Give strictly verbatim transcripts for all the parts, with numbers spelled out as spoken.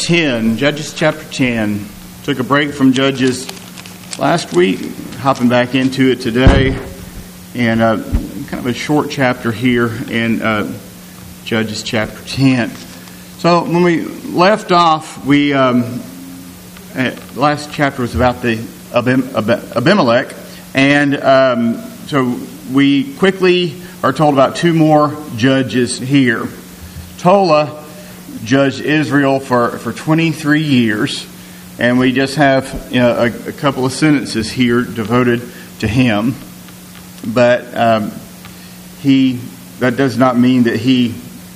ten. Judges chapter ten. Took a break from Judges last week, hopping back into it today. And uh, kind of a short chapter here in uh, Judges chapter ten. So when we left off, we um, uh, last chapter was about the Abim- Ab- Abimelech. And um, so we quickly are told about two more judges here. Tola judged Israel for, for twenty-three years, and we just have you know, a, a couple of sentences here devoted to him. But um, he that does not mean that he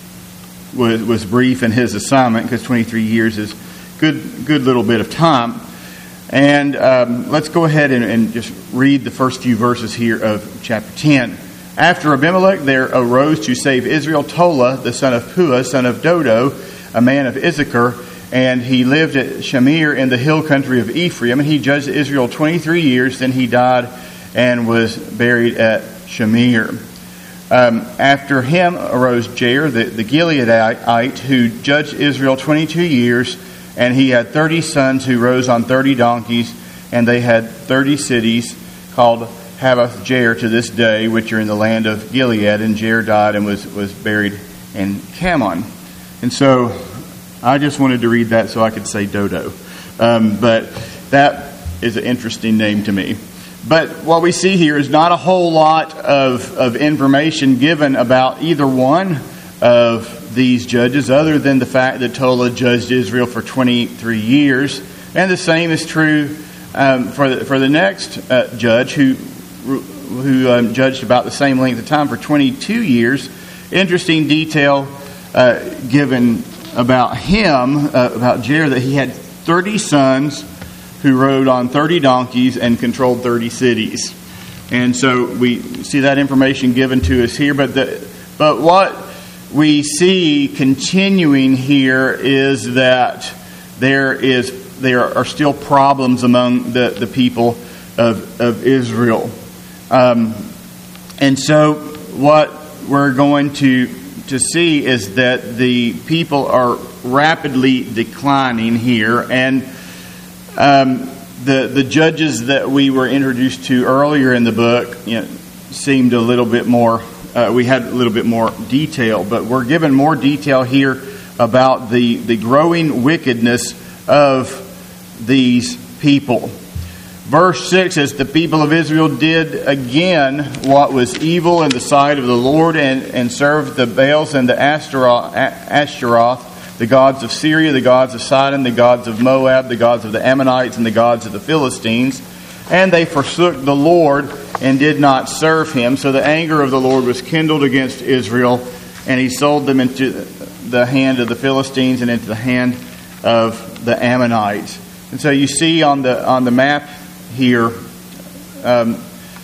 was was brief in his assignment, because twenty-three years is good good little bit of time. And um, let's go ahead and, and just read the first few verses here of chapter ten. After Abimelech there arose to save Israel Tola, the son of Puah, son of Dodo, a man of Issachar, and he lived at Shamir in the hill country of Ephraim. And he judged Israel twenty-three years. Then he died and was buried at Shamir. Um, after him arose Jair, the, the Gileadite, who judged Israel twenty-two years. And he had thirty sons who rose on thirty donkeys, and they had thirty cities called Havoth Jair to this day, which are in the land of Gilead. And Jair died and was, was buried in Camon. And so I just wanted to read that so I could say Dodo. Um, but that is an interesting name to me. But what we see here is not a whole lot of, of information given about either one of these judges, other than the fact that Tola judged Israel for twenty-three years. And the same is true um, for, the, for the next uh, judge, who, who um, judged about the same length of time for twenty-two years. Interesting detail uh, given about him, uh, about Jair, that he had thirty sons who rode on thirty donkeys and controlled thirty cities. And so we see that information given to us here. But the, but what we see continuing here is that there is there are still problems among the, the people of, of Israel. Um, and so what we're going to to see is that the people are rapidly declining here, and um, the the judges that we were introduced to earlier in the book, you know, seemed a little bit more. Uh, we had a little bit more detail, but we're given more detail here about the the growing wickedness of these people. Verse six says, "The people of Israel did again what was evil in the sight of the Lord, and, and served the Baals and the Ashtaroth, Ashtaroth, the gods of Syria, the gods of Sidon, the gods of Moab, the gods of the Ammonites, and the gods of the Philistines. And they forsook the Lord and did not serve him. So the anger of the Lord was kindled against Israel, and he sold them into the hand of the Philistines and into the hand of the Ammonites." And so you see on the on the map here, um,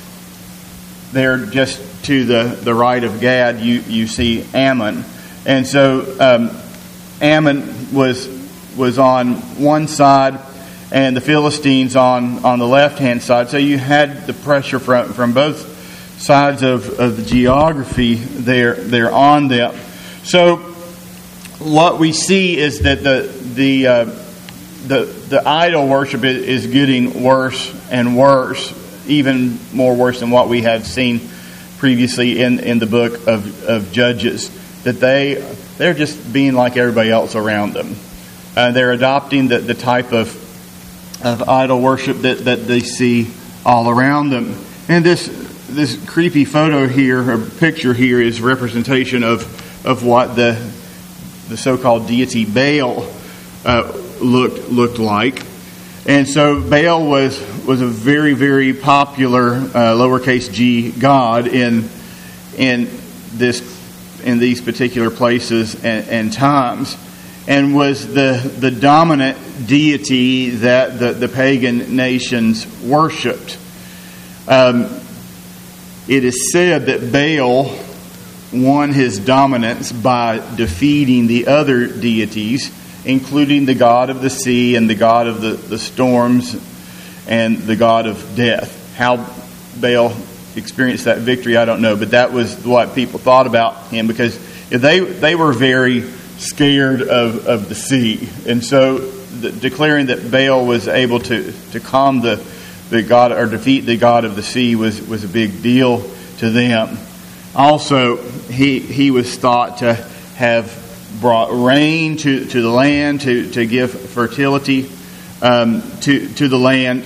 there just to the, the right of Gad, you, you see Ammon. And so um, Ammon was was on one side, and the Philistines on, on the left-hand side. So you had the pressure from, from both sides of, of the geography there, there on them. So what we see is that the the uh, the, the idol worship is getting worse and worse, even more worse than what we had seen previously in, in the book of, of Judges. That they, they're just being like everybody else around them. Uh, they're adopting the, the type of of idol worship that, that they see all around them. And this this creepy photo here, or picture here, is representation of of what the the so-called deity Baal uh, looked looked like. And so Baal was was a very very popular uh, lowercase g god in in this in these particular places and, and times, and was the, the dominant deity that the, the pagan nations worshipped. Um, it is said that Baal won his dominance by defeating the other deities, including the god of the sea and the god of the, the storms and the god of death. How Baal experienced that victory, I don't know, but that was what people thought about him, because they they were very scared of, of the sea. And so the, declaring that Baal was able to, to calm the, the god or defeat the god of the sea was, was a big deal to them. Also, he he was thought to have brought rain to, to the land, to, to give fertility um, to, to the land.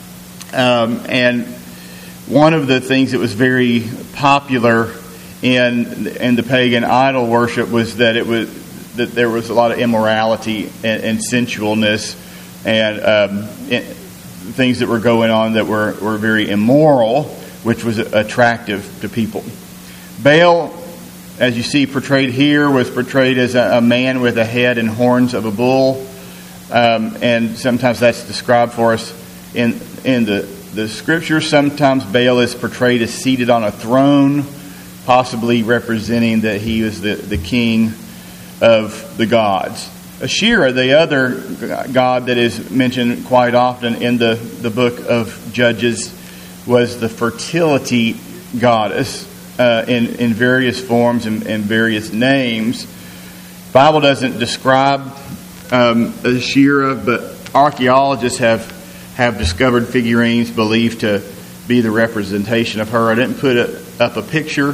Um, and one of the things that was very popular in in the pagan idol worship was that it was that there was a lot of immorality and, and sensualness and um, it, things that were going on that were, were very immoral, which was attractive to people. Baal, as you see portrayed here, was portrayed as a, a man with a head and horns of a bull, um, and sometimes that's described for us in in the, the scripture. Sometimes Baal is portrayed as seated on a throne, possibly representing that he was the, the king of the gods. Asherah, the other god that is mentioned quite often in the, the book of Judges, was the fertility goddess uh, in, in various forms and, and various names. The Bible doesn't describe um, Asherah, but archaeologists have, have discovered figurines believed to be the representation of her. I didn't put a, up a picture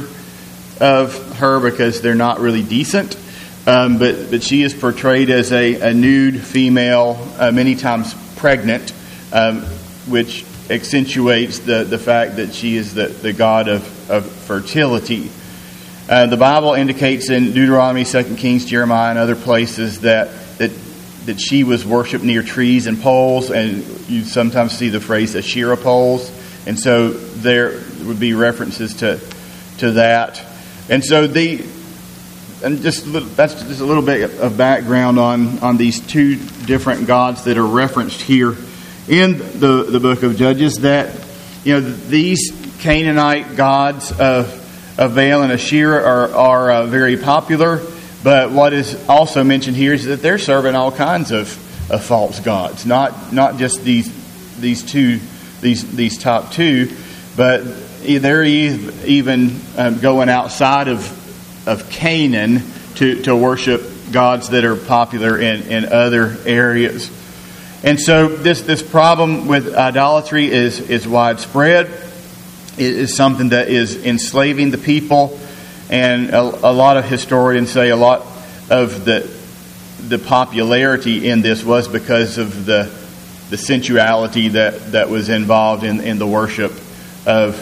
of her because they're not really decent. Um, but, but she is portrayed as a, a nude female, uh, many times pregnant, um, which accentuates the, the fact that she is the, the god of, of fertility. Uh, the Bible indicates in Deuteronomy, Second Kings, Jeremiah, and other places that, that that she was worshipped near trees and poles, and you sometimes see the phrase Asherah poles, and so there would be references to to that. And so the And just a little, that's just a little bit of background on, on these two different gods that are referenced here in the, the book of Judges. That, you know, these Canaanite gods of, of Baal and Asherah are, are uh, very popular. But what is also mentioned here is that they're serving all kinds of, of false gods, not not just these these two these these top two, but they're even um, going outside of. of Canaan to, to worship gods that are popular in, in other areas. And so this, this problem with idolatry is, is widespread. It is something that is enslaving the people. And a, a lot of historians say a lot of the the popularity in this was because of the the sensuality that, that was involved in, in the worship of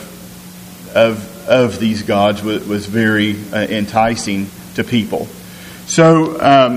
of of these gods was, was very uh, enticing to people. So um,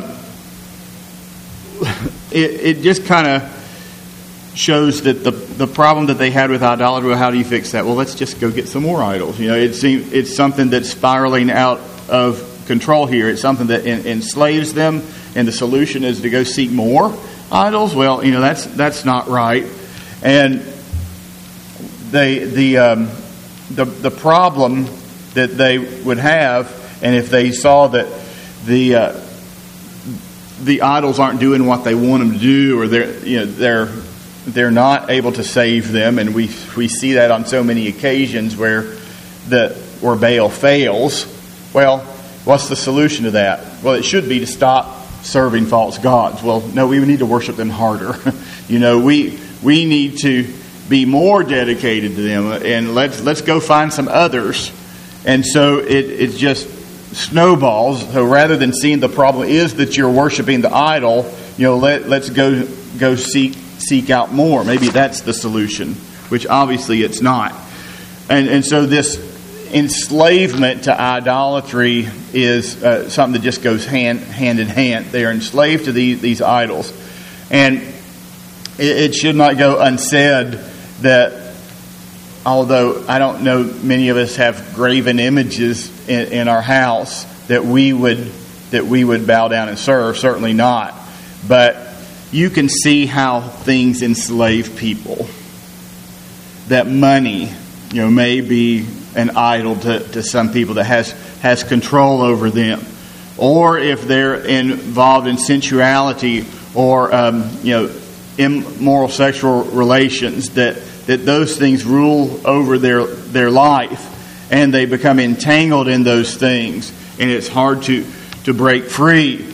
it, it just kind of shows that the the problem that they had with idolatry, well, how do you fix that? Well, let's just go get some more idols. You know, it seems it's something that's spiraling out of control here. It's something that en- enslaves them, and the solution is to go seek more idols. Well, you know, that's that's not right. And they the um, The the problem that they would have, and if they saw that the uh, the idols aren't doing what they want them to do, or they're you know they're they're not able to save them, and we we see that on so many occasions where the where Baal fails. Well, what's the solution to that? Well, it should be to stop serving false gods. Well, no, we need to worship them harder. you know, we we need to be more dedicated to them, and let's let's go find some others. And so it it just snowballs. So rather than seeing the problem is that you're worshiping the idol, you know, let let's go go seek seek out more. Maybe that's the solution, which obviously it's not. And and so this enslavement to idolatry is uh, something that just goes hand hand in hand. They are enslaved to these these idols, and it, it should not go unsaid that although I don't know many of us have graven images in, in our house that we would that we would bow down and serve, certainly not. But you can see how things enslave people. That money, you know, may be an idol to, to some people that has, has control over them. Or if they're involved in sensuality or um, you know immoral sexual relations, that, that those things rule over their their life, and they become entangled in those things, and it's hard to, to break free.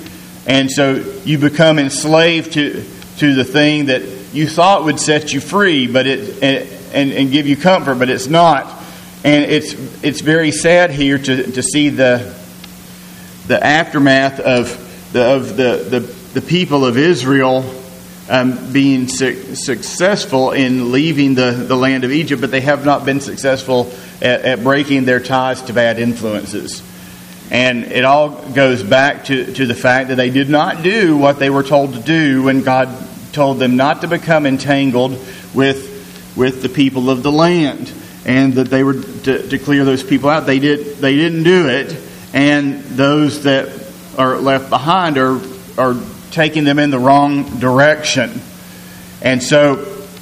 And so you become enslaved to, to the thing that you thought would set you free, but it and, and give you comfort, but it's not. And it's it's very sad here to, to see the the aftermath of the of the, the, the people of Israel um, being su- successful in leaving the, the land of Egypt, but they have not been successful at, at breaking their ties to bad influences. And it all goes back to, to the fact that they did not do what they were told to do when God told them not to become entangled with with the people of the land, and that they were to, to clear those people out. They did. They didn't do it, and those that are left behind are are taking them in the wrong direction. And so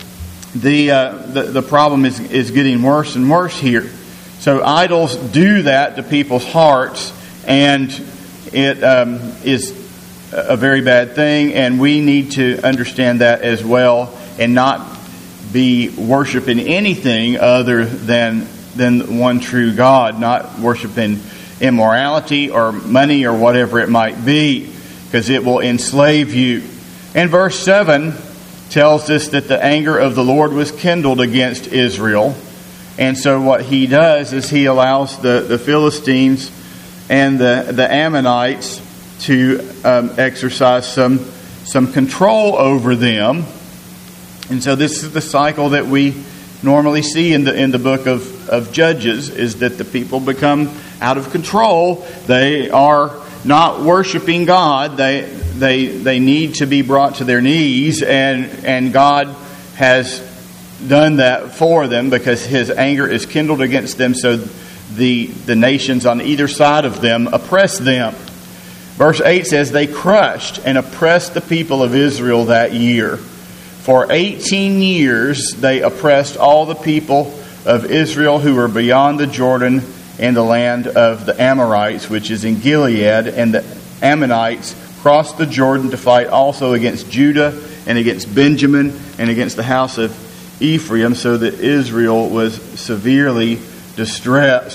the uh, the, the problem is is getting worse and worse here. So idols do that to people's hearts, and it um, is a very bad thing, and we need to understand that as well, and not be worshiping anything other than than one true God, not worshiping immorality or money or whatever it might be, because it will enslave you. And verse seven tells us that the anger of the Lord was kindled against Israel. And so what he does is he allows the, the Philistines and the, the Ammonites to um, exercise some some control over them. And so this is the cycle that we normally see in the in the book of, of Judges, is that the people become out of control. They are not worshiping God. They they they need to be brought to their knees, and and God has done that for them because his anger is kindled against them, so the the nations on either side of them oppress them. Verse eight says, they crushed and oppressed the people of Israel that year. For eighteen years they oppressed all the people of Israel who were beyond the Jordan and the land of the Amorites, which is in Gilead. And the Ammonites crossed the Jordan to fight also against Judah and against Benjamin and against the house of Ephraim, so that Israel was severely distressed.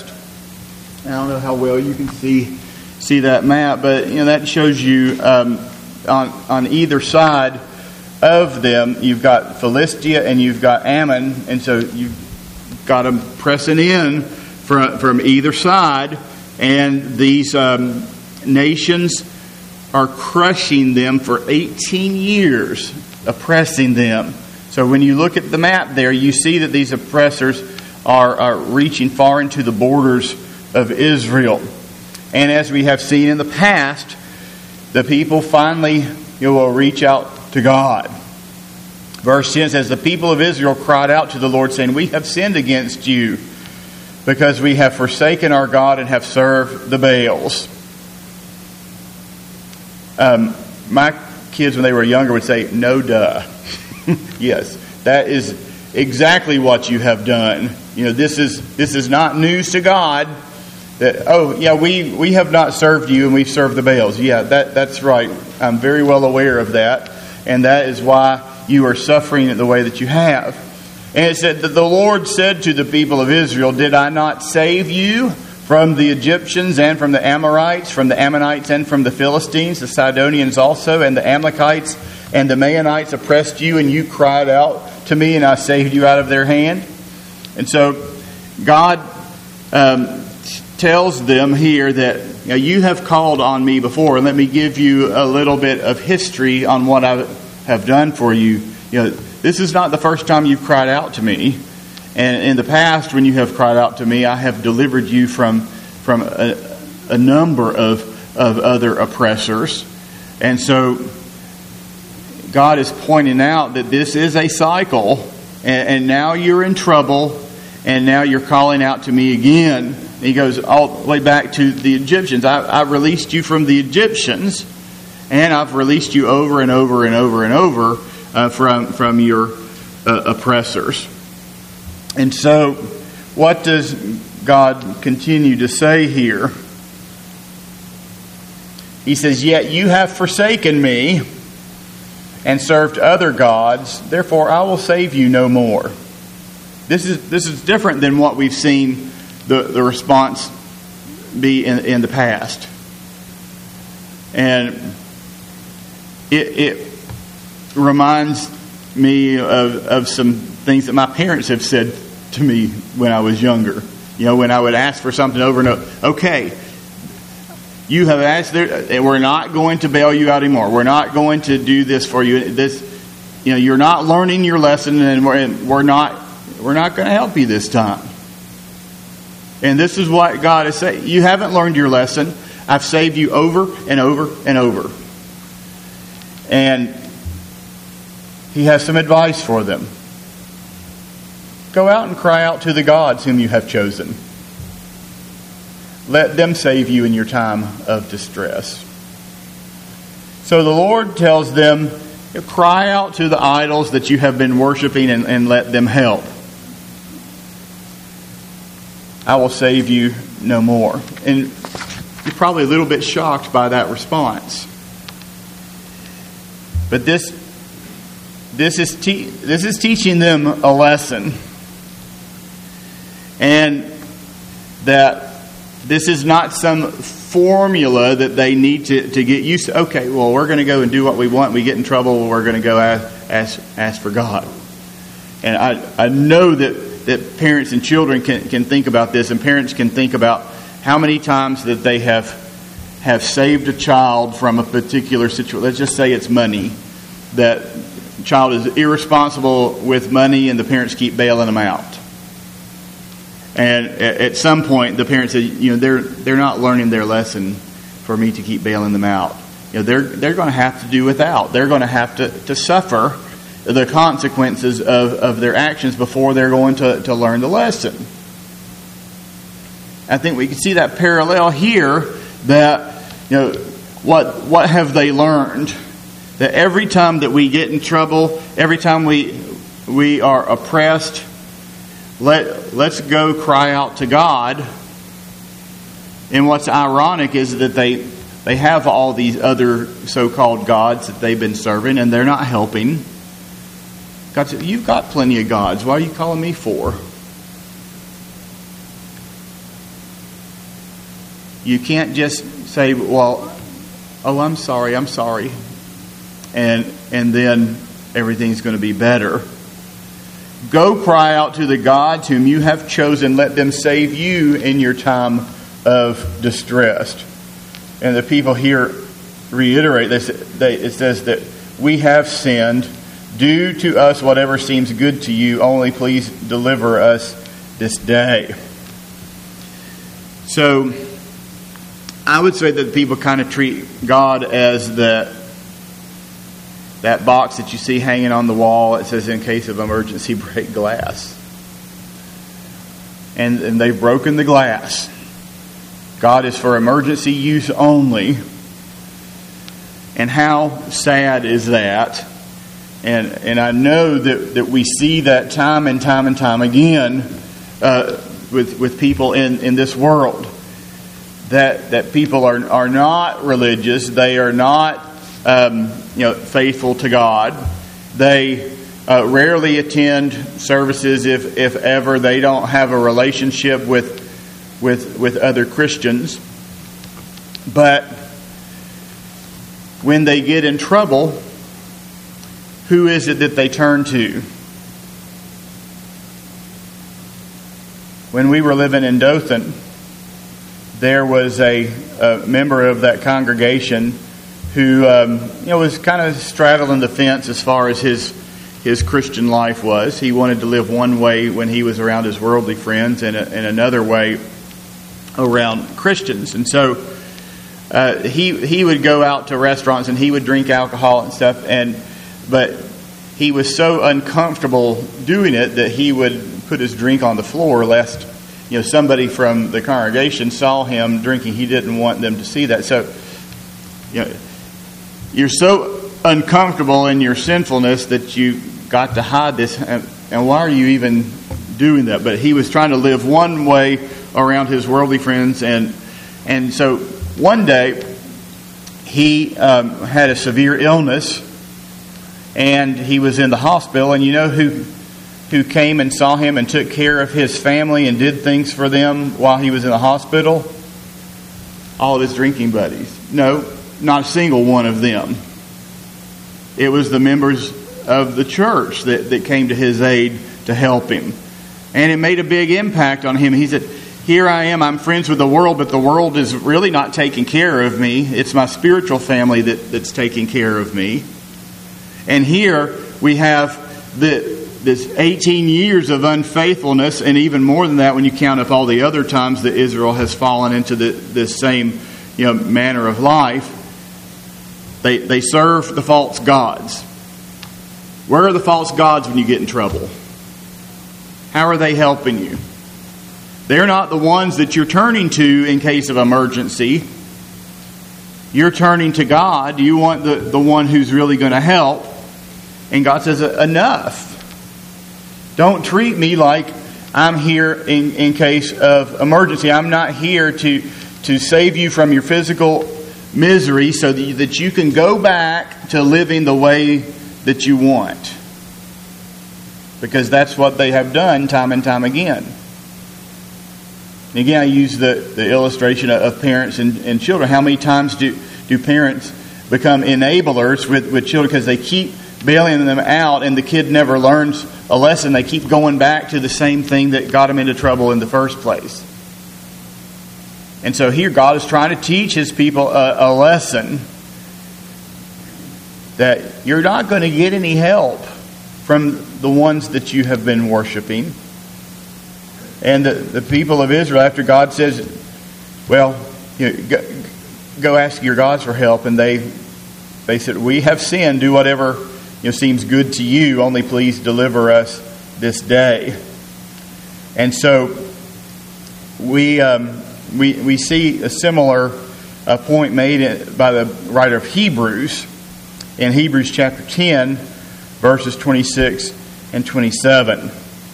I don't know how well you can see see that map, but you know that shows you um, on on either side of them you've got Philistia and you've got Ammon, and so you've got them pressing in from from either side, and these um, nations are crushing them for eighteen years, oppressing them. So when you look at the map there, you see that these oppressors are, are reaching far into the borders of Israel. And as we have seen in the past, the people finally you know, will reach out to God. Verse ten says, the people of Israel cried out to the Lord, saying, we have sinned against you, because we have forsaken our God and have served the Baals. Um, my kids, when they were younger, would say, no duh. Yes, that is exactly what you have done. You know, this is this is not news to God. That oh yeah, we, we have not served you and we've served the Baals. Yeah, that that's right. I'm very well aware of that, and that is why you are suffering in the way that you have. And it said that the Lord said to the people of Israel, did I not save you from the Egyptians and from the Amorites, from the Ammonites and from the Philistines, the Sidonians also, and the Amalekites and the Maonites oppressed you, and you cried out to me, and I saved you out of their hand? And so God um, tells them here that you know, you have called on me before, and let me give you a little bit of history on what I have done for you. You know, this is not the first time you've cried out to me. And in the past, when you have cried out to me, I have delivered you from from a, a number of, of other oppressors. And so God is pointing out that this is a cycle, and, and now you're in trouble, and now you're calling out to me again. And he goes all the way back to the Egyptians. I, I released you from the Egyptians, and I've released you over and over and over and over uh, from, from your uh, oppressors. And so, what does God continue to say here? He says, yet you have forsaken me and served other gods, therefore I will save you no more. This is this is different than what we've seen the, the response be in, in the past. And it, it reminds me of, of some things that my parents have said to me when I was younger. You know, when I would ask for something over and over. Okay, you have asked, there, we're not going to bail you out anymore. We're not going to do this for you. This, you know, you're not learning your lesson, and we're, we're not we're not going to help you this time. And this is what God is saying. You haven't learned your lesson. I've saved you over and over and over. And He has some advice for them. Go out and cry out to the gods whom you have chosen. Let them save you in your time of distress. So the Lord tells them, cry out to the idols that you have been worshiping and, and let them help. I will save you no more. And you're probably a little bit shocked by that response. But this, this is te- this is teaching them a lesson. And that this is not some formula that they need to, to get used to. Okay, well, we're going to go and do what we want. We get in trouble, we're going to go ask, ask, ask for God. And I, I know that that parents and children can, can think about this, and parents can think about how many times that they have have saved a child from a particular situation. Let's just say it's money. That child is irresponsible with money, and the parents keep bailing them out. And at some point, the parents say, you know, they're they're not learning their lesson for me to keep bailing them out. You know, they're they're going to have to do without. They're going to have to, to suffer the consequences of, of their actions before they're going to, to learn the lesson. I think we can see that parallel here, that, you know, what what have they learned? That every time that we get in trouble, every time we we are oppressed, let let's go cry out to God. And what's ironic is that they they have all these other so-called gods that they've been serving, and they're not helping. God said, you've got plenty of gods. Why are you calling me for? You can't just say, well, oh, I'm sorry, I'm sorry. And and then everything's going to be better. Go cry out to the gods whom you have chosen. Let them save you in your time of distress. And the people here reiterate this. They, it says that we have sinned. Do to us whatever seems good to you. Only please deliver us this day. So I would say that people kind of treat God as the that box that you see hanging on the wall. It says, in case of emergency, break glass. And, and they've broken the glass. God is for emergency use only. And how sad is that? And and I know that, that we see that time and time and time again uh, with with people in, in this world. That that people are are not religious. They are not um, you know faithful to God. They uh, rarely attend services, if if ever. They don't have a relationship with with with other Christians. But when they get in trouble, who is it that they turn to? When we were living in Dothan, there was a, a member of that congregation who um, you know was kind of straddling the fence as far as his his Christian life was. He wanted to live one way when he was around his worldly friends, and, a, and another way around Christians. And so uh, he he would go out to restaurants and he would drink alcohol and stuff, and but he was so uncomfortable doing it that he would put his drink on the floor lest you know somebody from the congregation saw him drinking. He didn't want them to see that. So you know, you're so uncomfortable in your sinfulness that you got to hide this. And, and why are you even doing that? But he was trying to live one way around his worldly friends, and and so one day he um, had a severe illness. And he was in the hospital, and you know who who came and saw him and took care of his family and did things for them while he was in the hospital? All of his drinking buddies. No, not a single one of them. it was the members of the church that, that came to his aid to help him. And it made a big impact on him. He said, here I am, I'm friends with the world, but the world is really not taking care of me. It's my spiritual family that, that's taking care of me. And here we have the, this eighteen years of unfaithfulness, and even more than that when you count up all the other times that Israel has fallen into the, this same you know, manner of life. They, they serve the false gods. Where are the false gods when you get in trouble? How are they helping you? They're not the ones that you're turning to in case of emergency. You're turning to God. You want the, the one who's really going to help. And God says, enough. Don't treat me like I'm here in, in case of emergency. I'm not here to, to save you from your physical misery so that you, that you can go back to living the way that you want. Because that's what they have done time and time again. And again, I use the, the illustration of parents and, and children. How many times do, do parents become enablers with, with children because they keep bailing them out and the kid never learns a lesson? They keep going back to the same thing that got them into trouble in the first place. And so here God is trying to teach His people a, a lesson that you're not going to get any help from the ones that you have been worshiping. And the, the people of Israel, after God says, well, you know, go, go ask your gods for help, and they they said, we have sinned, do whatever you know, seems good to you, only please deliver us this day. And so we um, we we see a similar uh, point made by the writer of Hebrews in Hebrews chapter ten, verses twenty-six and twenty-seven.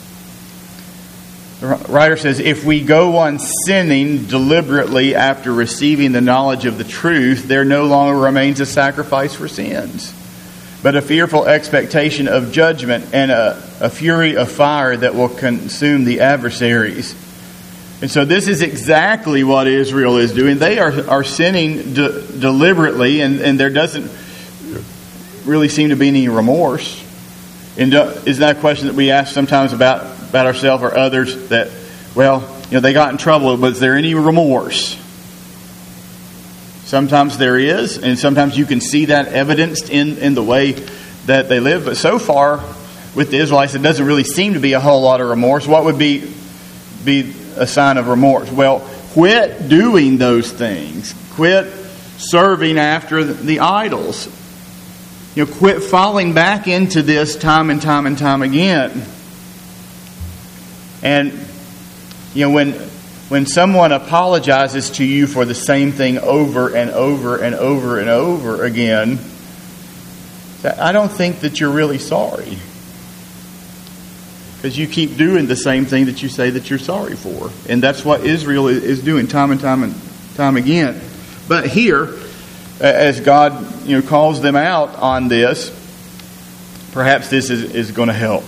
The writer says, if we go on sinning deliberately after receiving the knowledge of the truth, there no longer remains a sacrifice for sins, but a fearful expectation of judgment and a, a fury of fire that will consume the adversaries. And so this is exactly what Israel is doing. They are, are sinning de- deliberately, and, and there doesn't really seem to be any remorse. And uh, isn't that a question that we ask sometimes about about ourselves or others, that, well, you know, they got in trouble, but is there any remorse? Sometimes there is, and sometimes you can see that evidenced in, in the way that they live. But so far, with the Israelites, it doesn't really seem to be a whole lot of remorse. What would be, be a sign of remorse? Well, quit doing those things. Quit serving after the idols. You know, quit falling back into this time and time and time again. And, you know, when when someone apologizes to you for the same thing over and over and over and over again, I don't think that you're really sorry. Because you keep doing the same thing that you say that you're sorry for. And that's what Israel is doing time and time and time again. But here, as God, you know, calls them out on this, perhaps this is, is going to help.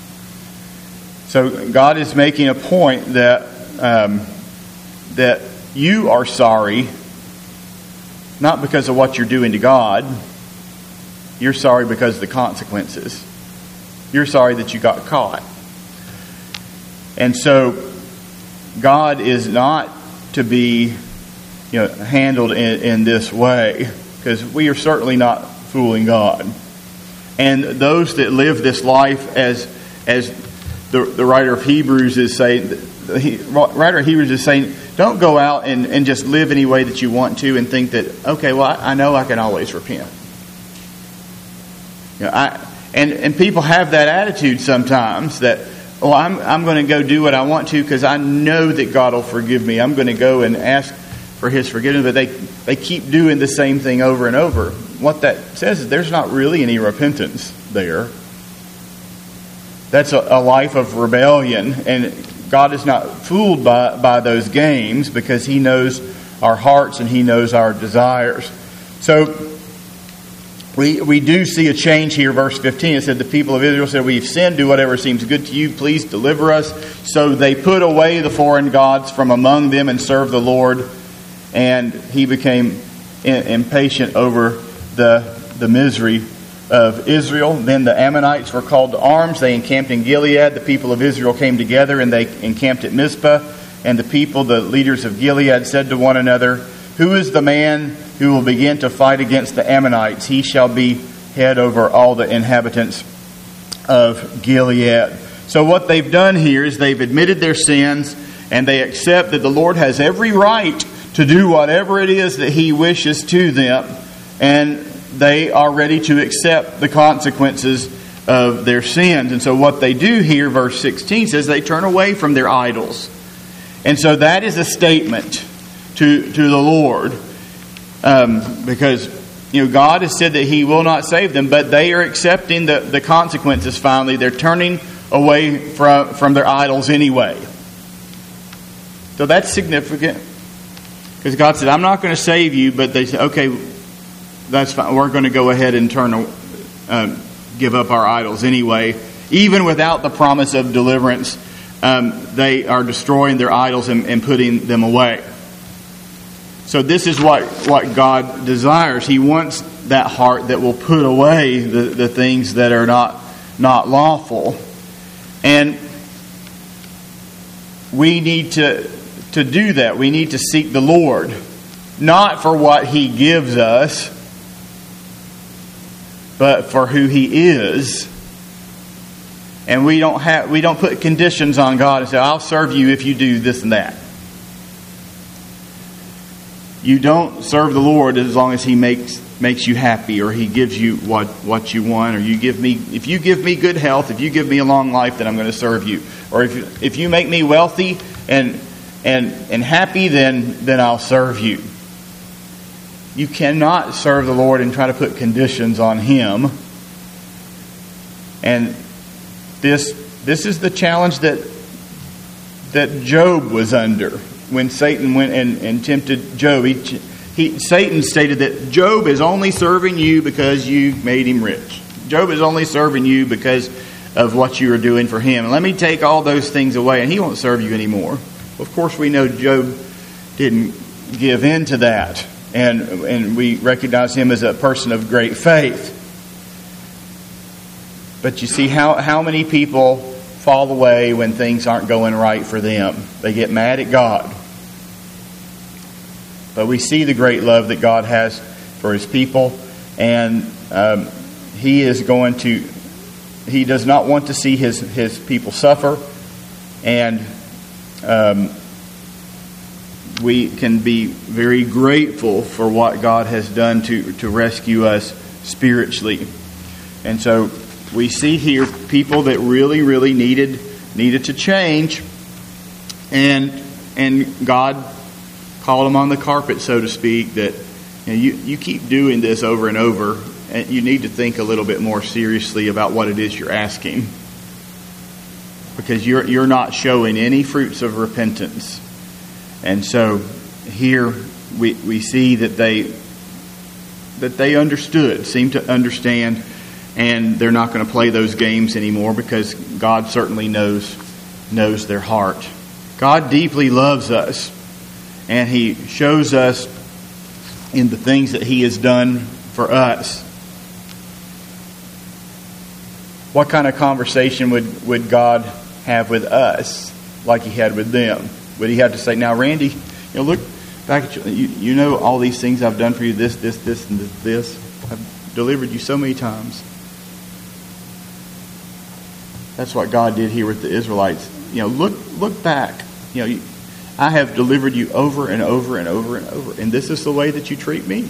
So God is making a point that um, that you are sorry, not because of what you're doing to God. You're sorry because of the consequences. You're sorry that you got caught. And so God is not to be, you know, handled in, in this way, because we are certainly not fooling God. And those that live this life as as The, the writer of Hebrews is saying, the writer of Hebrews is saying, don't go out and, and just live any way that you want to and think that, okay, well, I, I know I can always repent. You know, I, and, and people have that attitude sometimes that, oh, I'm, I'm going to go do what I want to because I know that God will forgive me. I'm going to go and ask for His forgiveness, but they, they keep doing the same thing over and over. What that says is there's not really any repentance there. That's a, a life of rebellion, and God is not fooled by, by those games because He knows our hearts and He knows our desires. So we we do see a change here. Verse fifteen, it said, the people of Israel said, we've sinned, do whatever seems good to you, please deliver us. So they put away the foreign gods from among them and served the Lord, and He became impatient over the, the misery of Israel. Then the Ammonites were called to arms. They encamped in Gilead. The people of Israel came together and they encamped at Mizpah. And the people, the leaders of Gilead, said to one another, "Who is the man who will begin to fight against the Ammonites? He shall be head over all the inhabitants of Gilead." So what they've done here is they've admitted their sins and they accept that the Lord has every right to do whatever it is that He wishes to them. And they are ready to accept the consequences of their sins. And so what they do here, verse sixteen says, they turn away from their idols. And so that is a statement to, to the Lord. Um, because you know God has said that He will not save them, but they are accepting the, the consequences finally. They're turning away from, from their idols anyway. So that's significant. Because God said, "I'm not going to save you," but they said, "Okay, that's fine. We're going to go ahead and turn, uh, give up our idols anyway." Even without the promise of deliverance, um, they are destroying their idols and, and putting them away. So this is what, what God desires. He wants that heart that will put away the, the things that are not, not lawful. And we need to, to do that. We need to seek the Lord. Not for what He gives us, but for who He is. And we don't have we don't put conditions on God and say, "I'll serve you if you do this and that." You don't serve the Lord as long as He makes makes you happy, or He gives you what, what you want, or you give me if you give me good health, if you give me a long life, then I'm going to serve you. Or if you, if you make me wealthy and and and happy, then then I'll serve you. You cannot serve the Lord and try to put conditions on Him. And this this is the challenge that that Job was under when Satan went and, and tempted Job. He, he, Satan stated that Job is only serving you because you made him rich. Job is only serving you because of what you are doing for him. And let me take all those things away and he won't serve you anymore. Of course, we know Job didn't give in to that. And, and we recognize him as a person of great faith. But you see how, how many people fall away when things aren't going right for them. They get mad at God. But we see the great love that God has for His people. And um, He is going to, He does not want to see His, his people suffer. And um, we can be very grateful for what God has done to, to rescue us spiritually. And so we see here people that really, really needed needed to change, and and God called them on the carpet, so to speak. That you know, you, you keep doing this over and over, and you need to think a little bit more seriously about what it is you're asking, because you're you're not showing any fruits of repentance. And so here we we see that they that they understood, seemed to understand. And they're not going to play those games anymore because God certainly knows knows their heart. God deeply loves us, and He shows us in the things that He has done for us. What kind of conversation would, would God have with us like He had with them? Would He have to say, "Now, Randy, you know, look back at you. You, you know all these things I've done for you. This, this, this, and this. this. I've delivered you so many times." That's what God did here with the Israelites. You know, look look back. You know, I have delivered you over and over and over and over, and this is the way that you treat me.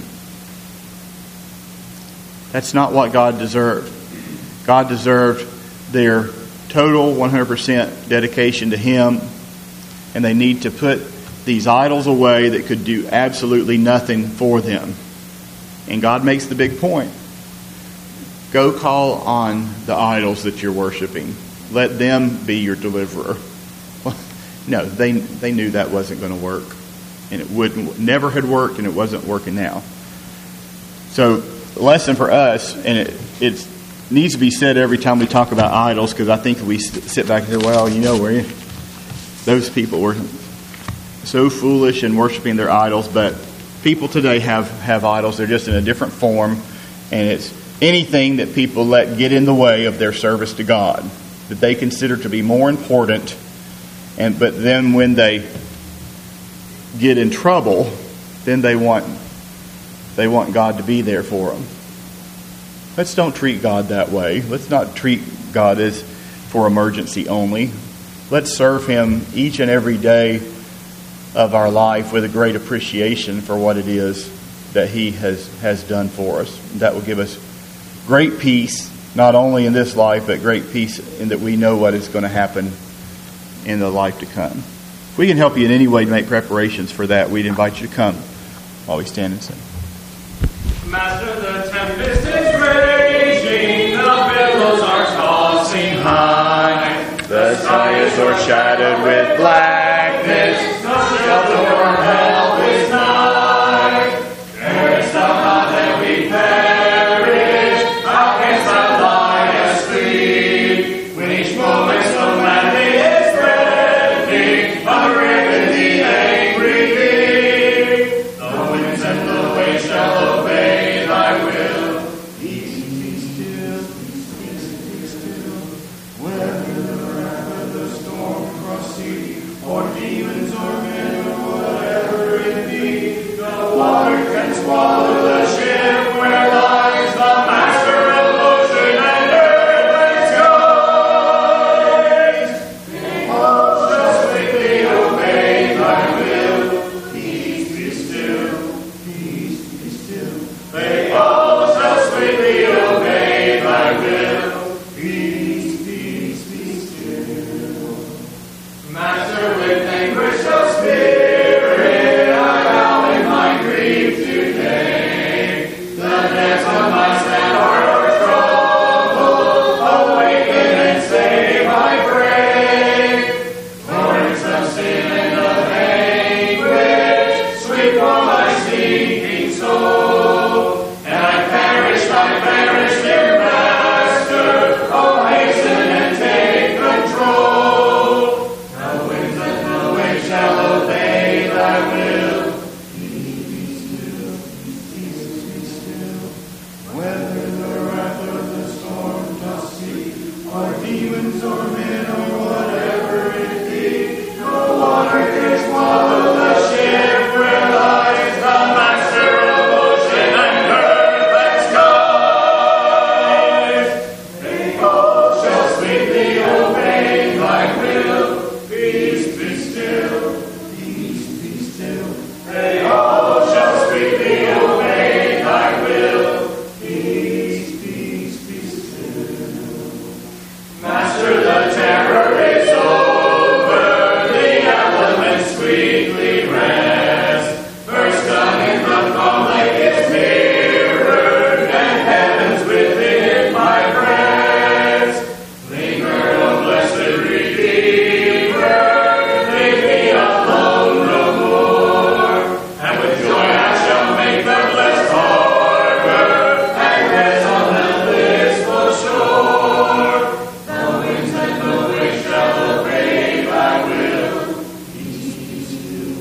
That's not what God deserved. God deserved their total one hundred percent dedication to Him, and they need to put these idols away that could do absolutely nothing for them. And God makes the big point. Go call on the idols that you're worshiping. Let them be your deliverer. Well, no, they they knew that wasn't going to work, and it wouldn't never had worked, and it wasn't working now. So, the lesson for us, and it it needs to be said every time we talk about idols, because I think we sit back and say, "Well, you know, where those people were so foolish in worshiping their idols," but people today have have idols. They're just in a different form, and it's anything that people let get in the way of their service to God, that they consider to be more important. And but then when they get in trouble, then they want they want God to be there for them. Let's don't treat God that way. Let's not treat God as for emergency only. Let's serve Him each and every day of our life with a great appreciation for what it is that He has, has done for us. That will give us great peace, not only in this life, but great peace in that we know what is going to happen in the life to come. If we can help you in any way to make preparations for that, we'd invite you to come while we stand and sing. Master, the tempest is raging, the billows are tossing high. The sky is o'ershadowed with blackness, No shelter or help is nigh. Carest thou not that we perish? How canst thou lie asleep? When each moment so madly is threatening, unreckon the angry deep. The winds and the waves shall obey thy will. Peace, be still, peace, be still. Whether the wrath of the storm cross sea, or demons or men or whatever it be, the water can swallow the ship where lies the master of ocean and earth and skies. All shall swiftly obey thy will. Peace, be still, peace, be still. They all shall swiftly obey thy will. Peace, peace, be still. Master, with anguish of spirit, I bow in my grief today. The depths of my sad heart are troubled. Awaken and save, I pray. Torrents of sin and of anguish sweep o'er my sinking soul. And I perish, I perish, dear Master. Oh, hasten and take control. The winds and the waves shall obey thy will. Peace, be still, peace, be still. Whether the wrath of the storm doth see, or demons or men or whatever it be, no water can swallow the ship where lies the master of ocean and earth and skies. They all shall sweetly obey thy will. Peace, be still, peace, be still. They all shall sweetly obey thy will. Peace, peace, be still. Master, the terror is over, the elements sweetly rest. First coming the calm lake is mirrored, and heaven's within my breast. Linger, O blessed Redeemer, leave me alone no more. And with joy I shall make the blessed harbor, and rest on the blissful shore. The winds and the waves shall obey thy will. Peace, be still.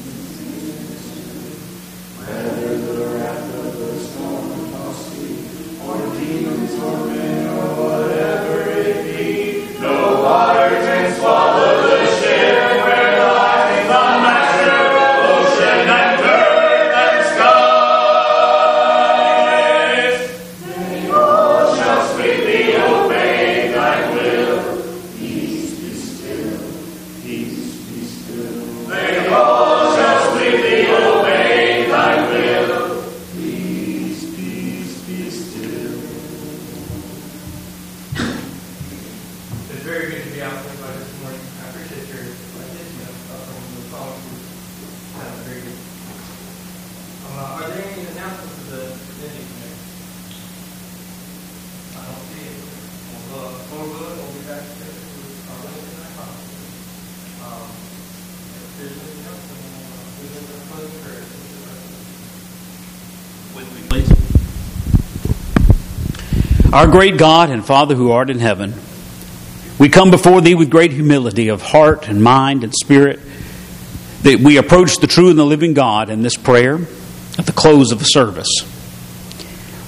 Whether the wrath of the storm toss sea, or demons or men or whatever it be, no water can swallow the ship where lies the master of ocean and earth and skies. They all shall sweetly obey thy will. Peace, be still, peace, be still. They all shall sweetly obey thy will. Peace, peace, be still. It's very good to be out with you this morning. I appreciate your attention from the songs. That was very good. Um, uh, are there any announcements of the presenting today? I don't see it. Well, uh, Lord willing, we'll be back together for our Wednesday night conference. Um, if there's anything else, then we'll uh, move into the closing prayer. Please. Our great God and Father who art in heaven, we come before Thee with great humility of heart and mind and spirit, that we approach the true and the living God in this prayer at the close of the service.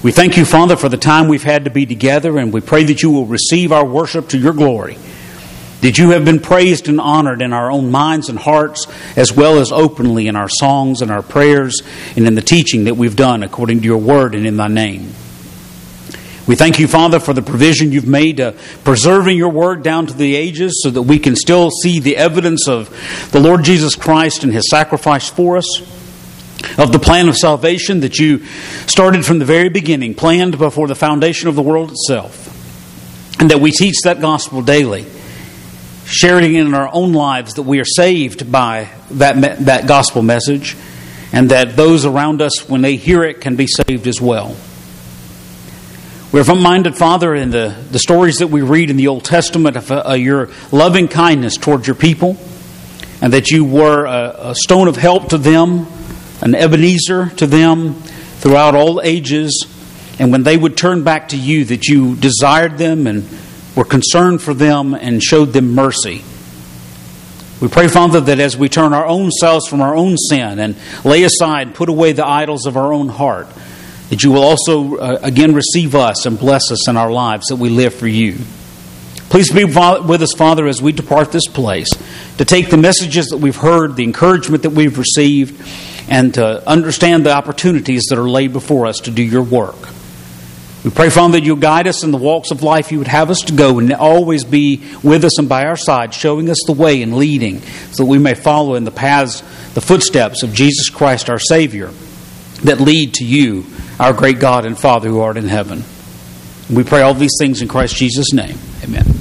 We thank you, Father, for the time we've had to be together, and we pray that you will receive our worship to your glory. That you have been praised and honored in our own minds and hearts, as well as openly in our songs and our prayers and in the teaching that we've done according to your word and in thy name. We thank you, Father, for the provision you've made to preserving your word down to the ages so that we can still see the evidence of the Lord Jesus Christ and his sacrifice for us, of the plan of salvation that you started from the very beginning, planned before the foundation of the world itself, and that we teach that gospel daily, sharing in our own lives that we are saved by that, that gospel message, and that those around us, when they hear it, can be saved as well. We're minded, Father, in the, the stories that we read in the Old Testament of uh, your loving kindness towards your people, and that you were a, a stone of help to them, an Ebenezer to them throughout all ages, and when they would turn back to you, that you desired them and were concerned for them and showed them mercy. We pray, Father, that as we turn our own selves from our own sin and lay aside, put away the idols of our own heart, that you will also uh, again receive us and bless us in our lives, that we live for you. Please be with us, Father, as we depart this place, to take the messages that we've heard, the encouragement that we've received, and to understand the opportunities that are laid before us to do your work. We pray, Father, that you'll guide us in the walks of life you would have us to go, and always be with us and by our side, showing us the way and leading, so that we may follow in the paths, the footsteps of Jesus Christ, our Savior, that lead to you, our great God and Father who art in heaven. We pray all these things in Christ Jesus' name. Amen.